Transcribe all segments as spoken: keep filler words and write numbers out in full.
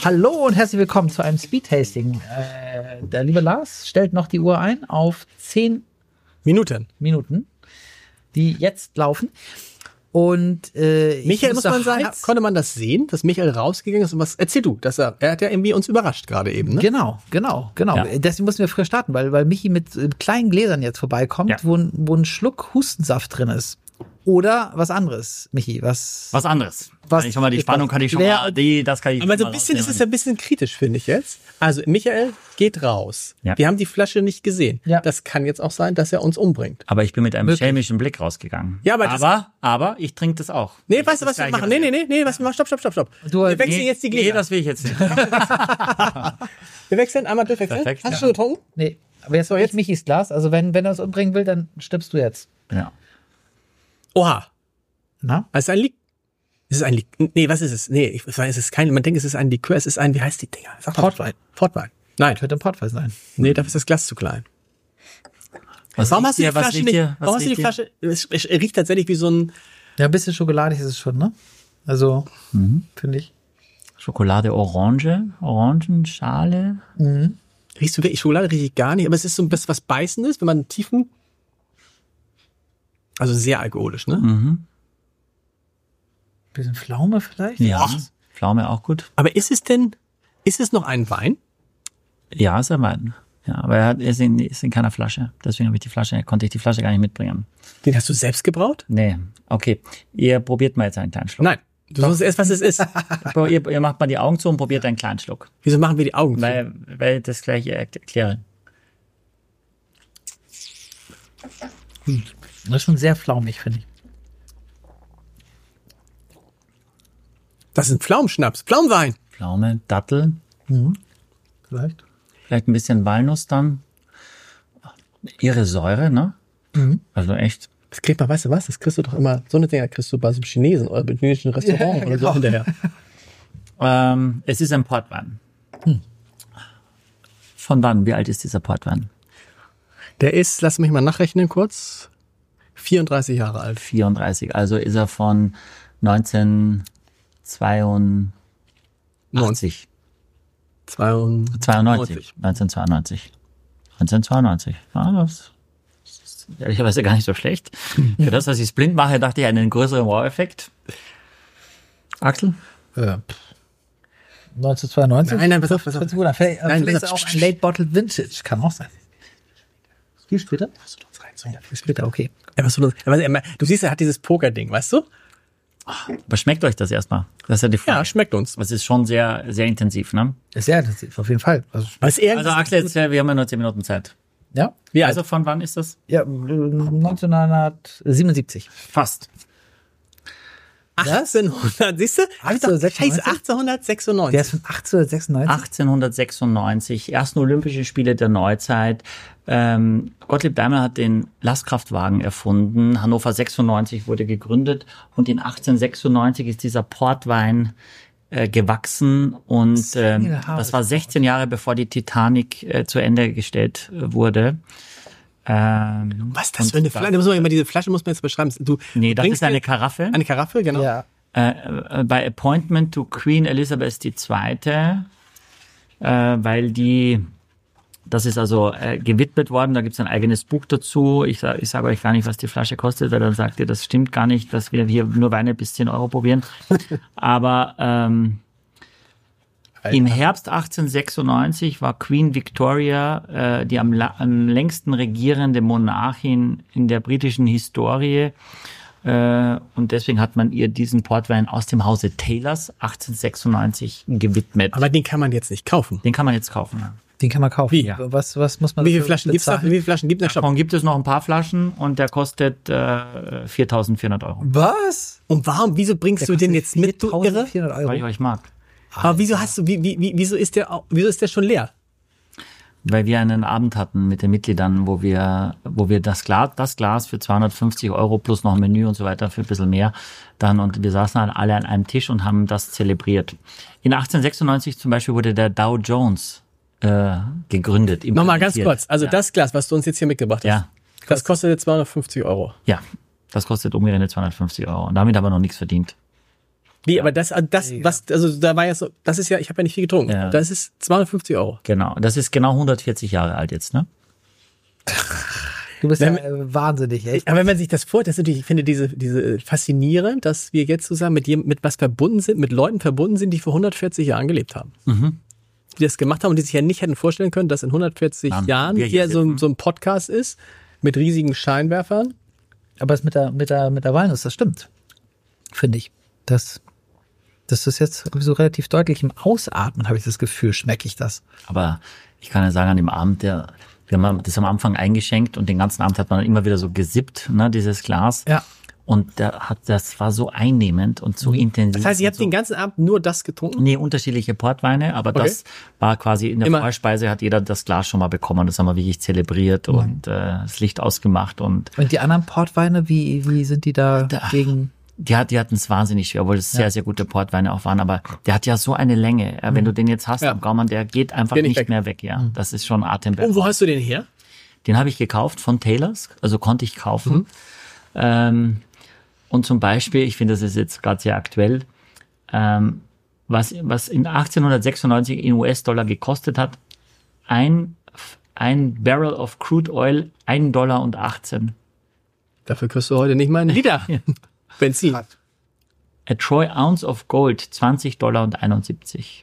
Hallo und herzlich willkommen zu einem Speed-Tasting. Äh, der liebe Lars stellt noch die Uhr ein auf zehn Minuten. Minuten, die jetzt laufen. Und äh, Michael, muss man sagen, heiß- konnte man das sehen, dass Michael rausgegangen ist und was, erzähl du, dass er, er hat ja irgendwie uns überrascht gerade eben, ne? Genau, genau, genau. Ja. Deswegen mussten wir früher starten, weil, weil Michi mit äh, kleinen Gläsern jetzt vorbeikommt, Ja. wo, ein- wo ein Schluck Hustensaft drin ist. Oder was anderes, Michi, was... Was anderes. Was Kann ich schon mal die ist Spannung das? kann ich schon Wer- mal, die, das kann ich Aber schon so mal ein bisschen, es ist rausnehmen. ein bisschen kritisch, finde ich jetzt. Also, Michael geht raus. Ja. Wir haben die Flasche nicht gesehen. Ja. Das kann jetzt auch sein, dass er uns umbringt. Aber ich bin mit einem Möglich. schelmischen Blick rausgegangen. Ja, aber das- aber, aber ich trinke das auch. Nee, Das weißt du, ist was wir das machen? Gleiche, Nee, was nee, nee, nee, was wir machen? Stopp, stopp, stopp, stopp. Du- wir wechseln Nee, jetzt die nee, Gläser. das will ich jetzt nicht. Wir wechseln einmal durchwechseln. Perfekt, Hast du ja. schon getrunken? Nee, aber jetzt, So, jetzt jetzt- Michis Glas. Also wenn, wenn er uns umbringen will, dann stirbst du jetzt. Ja. Oha. Na? Es ist ein Lik Es ist ein Lik Nee, was ist es? Nee, ich weiß, es ist kein, man denkt, es ist ein Likör, es ist ein, wie heißt die Dinger? Sag mal. Portwein. Portwein. Nein. Könnte ein Portwein sein. Nee, dafür ist das Glas zu klein. Was Warum riecht hast du die hier? Was Flasche riecht nicht? hier? Was Warum hast du die riecht hier? Flasche? Es, es riecht tatsächlich wie so ein. Ja, ein bisschen schokoladig ist es schon, ne? Also, finde ich. Schokolade Orange, Orangenschale. Riechst du wirklich Schokolade? Riech ich gar nicht. Aber es ist so ein bisschen was Beißendes, wenn man einen tiefen. Also sehr alkoholisch, ne? Mhm. Bisschen Pflaume vielleicht? Ja. Ach. Pflaume auch gut. Aber ist es denn, ist es noch ein Wein? Ja, ist er Wein. Ja, aber er hat- er ist in, ist in keiner Flasche. Deswegen habe ich die Flasche, konnte ich die Flasche gar nicht mitbringen. Den hast du selbst gebraut? Nee. Okay. Ihr probiert mal jetzt einen kleinen Schluck. Nein. Du sollst erst, was es ist. ihr, ihr macht mal die Augen zu und probiert einen kleinen Schluck. Wieso machen wir die Augen zu? Weil, weil ich das gleiche erkläre. Das ist schon sehr flaumig, finde ich. Das ist ein Pflaumenschnaps. Pflaumenwein. Pflaume, Dattel, Vielleicht. vielleicht ein bisschen Walnuss dann. Ihre Säure, ne? Also echt. Das kriegt man, weißt du was? Das kriegst du doch immer, so eine Dinger kriegst du bei so einem Chinesen oder beim chinesischen Restaurant Ja, oder so genau. hinterher. Ähm, es ist ein Portwein. Von wann? Wie alt ist dieser Portwein? Der ist, lass mich mal nachrechnen kurz, vierunddreißig Jahre alt. vierunddreißig. Also ist er von neunzehnhundertzweiundachtzig. zweiundneunzig. zweiundneunzig. neunzehnhundertzweiundneunzig. neunzehnhundertzweiundneunzig. Ja, das ist ehrlicherweise gar nicht so schlecht. Für das, dass ich es blind mache, dachte ich einen größeren Wow-Effekt. Axel? Äh, pff. neunzehnhundertzweiundneunzig? Nein, nein, pass auf, pass auf. Hört sich gut an. Vielleicht, Nein, vielleicht pass ist auf. auch ein Late Bottle Vintage. Kann auch sein. Viel später? Viel später, okay. Ja, was du, aber, aber, du siehst, er hat dieses Poker-Ding, weißt du? Aber schmeckt euch das erstmal? Das ist ja die Frage. Ja, schmeckt uns. Das ist schon sehr, sehr intensiv, ne? Ist sehr intensiv, auf jeden Fall. Also, Aber ist eher, Also Axel, jetzt, äh, wir haben ja nur zehn Minuten Zeit. ja, wie Also alt? von wann ist das? ja, neunzehnhundertsiebenundsiebzig. Fast. achtzehnhundert, siehst du? Hab ich doch, achtzehnhundertsechsundneunzig? scheiße, achtzehnhundertsechsundneunzig. Der ist von achtzehnhundertsechsundneunzig. achtzehnhundertsechsundneunzig, ersten Olympische Spiele der Neuzeit. Ähm, Gottlieb Daimler hat den Lastkraftwagen erfunden. Hannover sechsundneunzig wurde gegründet und in achtzehnhundertsechsundneunzig ist dieser Portwein äh, gewachsen und ähm, Jahre das war sechzehn Jahre bevor die Titanic äh, zu Ende gestellt äh, wurde. Ähm, Was ist das für eine Flasche? Da muss man immer diese Flasche muss man jetzt beschreiben. Du nee, das bringst ist eine mir- Karaffe. Eine Karaffe, genau. Ja. Äh, äh, bei Appointment to Queen Elizabeth die Zweite, äh, weil die, das ist also äh, gewidmet worden, da gibt es ein eigenes Buch dazu. Ich, sag- ich sage euch gar nicht, was die Flasche kostet, weil dann sagt ihr, das stimmt gar nicht, dass wir hier nur Weine bis zehn Euro probieren. Aber ähm, im Herbst achtzehnhundertsechsundneunzig war Queen Victoria äh, die am, la- am längsten regierende Monarchin in der britischen Historie. Äh, und deswegen hat man ihr diesen Portwein aus dem Hause Taylors achtzehnhundertsechsundneunzig gewidmet. Aber den kann man jetzt nicht kaufen. Den kann man jetzt kaufen. Den kann man kaufen. Wie? Was, was muss man Wie viele dafür Flaschen gibt's da? Wie bezahlen? viele Flaschen gibt es? Davon gibt es noch ein paar Flaschen und der kostet äh, viertausendvierhundert Euro, Was? Und warum, wieso bringst du den jetzt mit, du Irre? viertausendvierhundert weil ich Euro. euch mag. Aber wieso hast du, wie, wie, wie, wieso ist der, au- wieso ist der schon leer? Weil wir einen Abend hatten mit den Mitgliedern, wo wir, wo wir das Glas, das Glas für zweihundertfünfzig Euro plus noch ein Menü und so weiter für ein bisschen mehr dann, und wir saßen halt alle an einem Tisch und haben das zelebriert. In achtzehnhundertsechsundneunzig zum Beispiel wurde der Dow Jones äh, gegründet. Nochmal ganz implementiert. kurz. Also ja. das Glas, was du uns jetzt hier mitgebracht hast, Ja. das kostet jetzt zweihundertfünfzig Euro. Ja, das kostet umgerechnet zweihundertfünfzig Euro und damit haben wir noch nichts verdient. Nee, aber das, das, was, also da war ja so, das ist ja, ich habe ja nicht viel getrunken. Ja. Das ist zweihundertfünfzig Euro. Genau. Das ist genau hundertvierzig Jahre alt jetzt, ne? Du bist Wenn- ja äh, wahnsinnig, echt. Aber wenn man sich das vorstellt, das ist natürlich, ich finde diese, diese faszinierend, dass wir jetzt zusammen mit jem- mit was verbunden sind, mit Leuten verbunden sind, die vor hundertvierzig Jahren gelebt haben. Mhm. Die das gemacht haben und die sich ja nicht hätten vorstellen können, dass in hundertvierzig Dann Jahren wir hier hier so, ein- sitzen. so ein Podcast ist mit riesigen Scheinwerfern. Aber es mit der, mit der, mit der Walnuss, das stimmt. Finde ich. Das, das ist jetzt so relativ deutlich im Ausatmen, habe ich das Gefühl, schmecke ich das. Aber ich kann ja sagen, an dem Abend, der, wir haben das am Anfang eingeschenkt und den ganzen Abend hat man dann immer wieder so gesippt, ne, dieses Glas. Ja. Und der hat, das war so einnehmend und so intensiv. Das heißt, ihr und habt so, den ganzen Abend nur das getrunken? Nee, unterschiedliche Portweine, aber Okay. das war quasi in der Immer- Vorspeise hat jeder das Glas schon mal bekommen. Das haben wir wirklich zelebriert und äh, das Licht ausgemacht und Und die anderen Portweine, wie, wie sind die da, Da- gegen? die, hat, die hatten es wahnsinnig schwer, obwohl es sehr, sehr gute Portweine auch waren. Aber der hat ja so eine Länge. Äh, Wenn du den jetzt hast Ja. am Gaumen, der geht einfach Geht nicht nicht weg. mehr weg. Ja, das ist schon Und atemberaubend. wo hast du den her? Den habe ich gekauft von Taylors, also konnte ich kaufen. Ähm, und zum Beispiel, ich finde, das ist jetzt gerade sehr aktuell, ähm, was, was in achtzehnhundertsechsundneunzig in U S-Dollar gekostet hat, ein, ein Barrel of Crude Oil, ein Dollar und achtzehn. Dafür kriegst du heute nicht mal einen Liter Benzin. A Troy Ounce of Gold, zwanzig Dollar und einundsiebzig.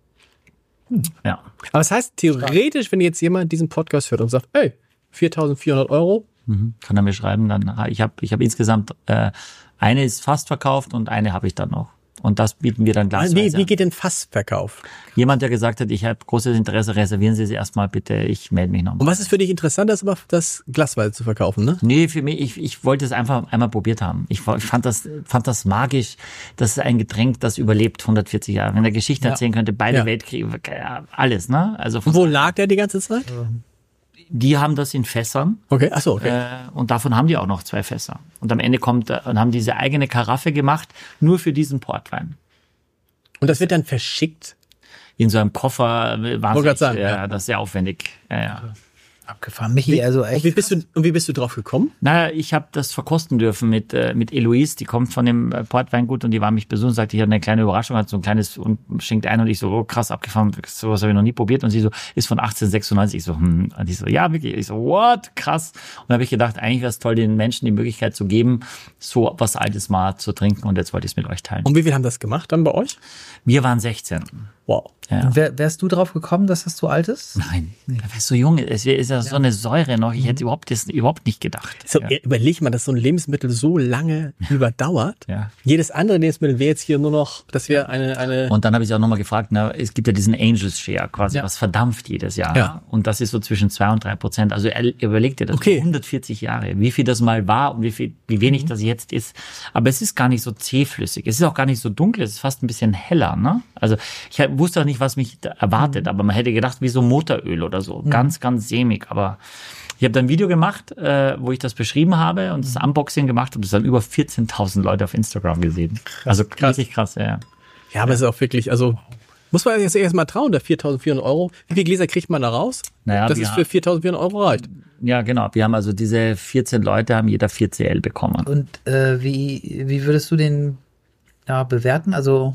Ja. Aber das heißt, theoretisch, wenn jetzt jemand diesen Podcast hört und sagt, ey, viertausendvierhundert Euro, Mhm. Kann er mir schreiben, dann ich habe ich habe insgesamt äh, eine ist fast verkauft und eine habe ich dann noch. Und das bieten wir dann glasweise wie, wie an. geht denn Fassverkauf? Jemand, der gesagt hat, ich habe großes Interesse, reservieren Sie sie erstmal bitte, ich melde mich nochmal. Und was ist für dich interessant, das aber das glasweise zu verkaufen, ne? Nee, für mich, ich, ich wollte es einfach einmal probiert haben. Ich, ich fand das fand das magisch. Das ist ein Getränk, das überlebt hundertvierzig Jahre. Wenn er Geschichten erzählen könnte, beide Ja. Weltkriege, alles, ne? Also von, Und wo lag der die ganze Zeit? die haben das in Fässern. Okay, ach so, okay. Äh, und davon haben die auch noch zwei Fässer. Und am Ende kommt, äh, und haben diese eigene Karaffe gemacht, nur für diesen Portwein. Und das wird dann verschickt? In so einem Koffer, äh, Wollte wahnsinnig, grad sagen, äh, ja. das ist sehr aufwendig. Ja, ja. Abgefahren. Michi, also echt. Und wie bist du, und wie bist du drauf gekommen? Naja, ich habe das verkosten dürfen mit äh, mit Eloise, die kommt von dem äh, Portweingut und die war mich besuchen, sagte, ich hatte eine kleine Überraschung, hat so ein kleines und schenkt ein und ich so, oh krass, abgefahren, sowas habe ich noch nie probiert und sie so, ist von achtzehnhundertsechsundneunzig, ich so, hm, und ich so, ja, wirklich, ich so, what, krass. Und da habe ich gedacht, eigentlich wäre es toll, den Menschen die Möglichkeit zu geben, so was Altes mal zu trinken und jetzt wollte ich es mit euch teilen. Und wie viel haben das gemacht dann bei euch? Wir waren sechzehn. Wow. Ja. Und wär, wärst du drauf gekommen, dass das so alt ist? Nein, er ist so jung, es ist ja so eine Säure noch, ich hätte überhaupt das überhaupt nicht gedacht. So, ja. überleg mal, dass so ein Lebensmittel so lange überdauert. Ja. Jedes andere Lebensmittel wäre jetzt hier nur noch, das wäre eine, eine, Und dann habe ich sie auch nochmal gefragt, na, es gibt ja diesen Angels Share quasi, Ja. was verdampft jedes Jahr. Ja. Und das ist so zwischen zwei und drei Prozent. Also er- überleg dir das, Okay. hundertvierzig Jahre, wie viel das mal war und wie viel, wie wenig das jetzt ist. Aber es ist gar nicht so zähflüssig. Es ist auch gar nicht so dunkel, es ist fast ein bisschen heller, ne? Also ich hab- wusste auch nicht, was mich da erwartet, aber man hätte gedacht, wie so Motoröl oder so. Ganz, ganz sämig. Aber ich habe dann ein Video gemacht, äh, wo ich das beschrieben habe und das Unboxing gemacht habe. Das haben über vierzehntausend Leute auf Instagram gesehen. Also richtig krass, ja, ja. ja, aber es ist auch wirklich, also, muss man jetzt erst mal trauen, der viertausendvierhundert Euro. Wie viele Gläser kriegt man da raus? Naja, das wir ist für viertausendvierhundert Euro reicht. Ja, genau. Wir haben also diese vierzehn Leute, haben jeder vier C L bekommen. Und äh, wie, wie würdest du den ja, bewerten? Also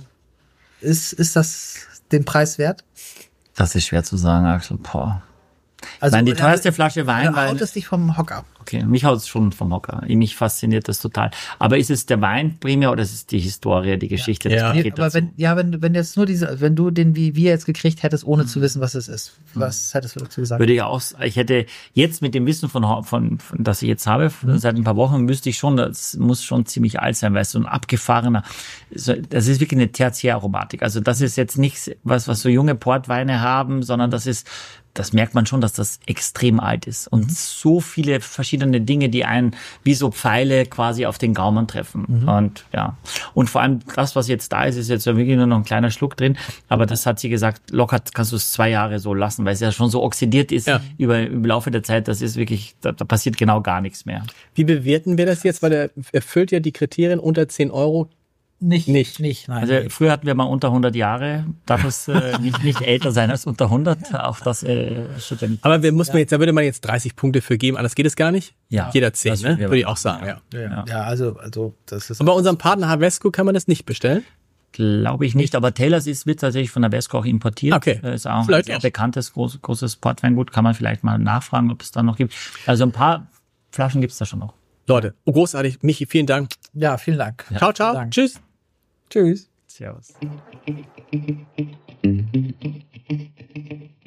ist, ist das den Preis wert? Das ist schwer zu sagen, Axel. Boah. Also, Nein, die teuerste Flasche Wein, Du weil, hautest dich vom Hocker. okay, mich haut es schon vom Hocker. Mich fasziniert das total. Aber ist es der Wein primär oder ist es die Historie, die Geschichte, Ja. das Ja. Nee, Paket aber dazu? wenn, ja, wenn, wenn jetzt nur diese, wenn du den wie wir jetzt gekriegt hättest, ohne zu wissen, was es ist, was hättest du dazu gesagt? Würde ich auch, ich hätte jetzt mit dem Wissen von, von, von das ich jetzt habe, seit ein paar Wochen, müsste ich schon, das muss schon ziemlich alt sein, weil es so ein abgefahrener, so, das ist wirklich eine Tertiäraromatik. Also das ist jetzt nichts, was, was so junge Portweine haben, sondern das ist, das merkt man schon, dass das extrem alt ist und so viele verschiedene Dinge, die einen wie so Pfeile quasi auf den Gaumen treffen. Und ja, und vor allem das, was jetzt da ist, ist jetzt ja wirklich nur noch ein kleiner Schluck drin, aber das hat sie gesagt, locker kannst du es zwei Jahre so lassen, weil es ja schon so oxidiert ist Ja. über im Laufe der Zeit. Das ist wirklich, da, da passiert genau gar nichts mehr. Wie bewerten wir das jetzt? Weil er erfüllt ja die Kriterien unter zehn Euro. Nicht, Nicht. nicht, nein. Also früher hatten wir mal unter hundert Jahre, darf es äh, nicht, nicht älter sein als unter hundert. Auch das äh, steht ja nicht. Aber wir muss man jetzt, da würde man jetzt dreißig Punkte für geben, anders geht es gar nicht. Ja. Jeder zehn, Das ne? würden wir Würde ich machen, auch sagen, ja. ja, ja, also, also das ist. Und bei unserem Partner Havesco kann man das nicht bestellen. glaube ich nicht, aber Taylors ist, wird tatsächlich von der Vesco auch importiert. Okay. Äh, Ist auch Vielleicht ein sehr auch. bekanntes, groß, großes Portweingut. Kann man vielleicht mal nachfragen, ob es da noch gibt. Also ein paar Flaschen gibt's da schon noch. Leute, oh, großartig. Michi, vielen Dank. Ja, vielen Dank. Ciao, ciao. Dank. Tschüss. Tschüss. Servus.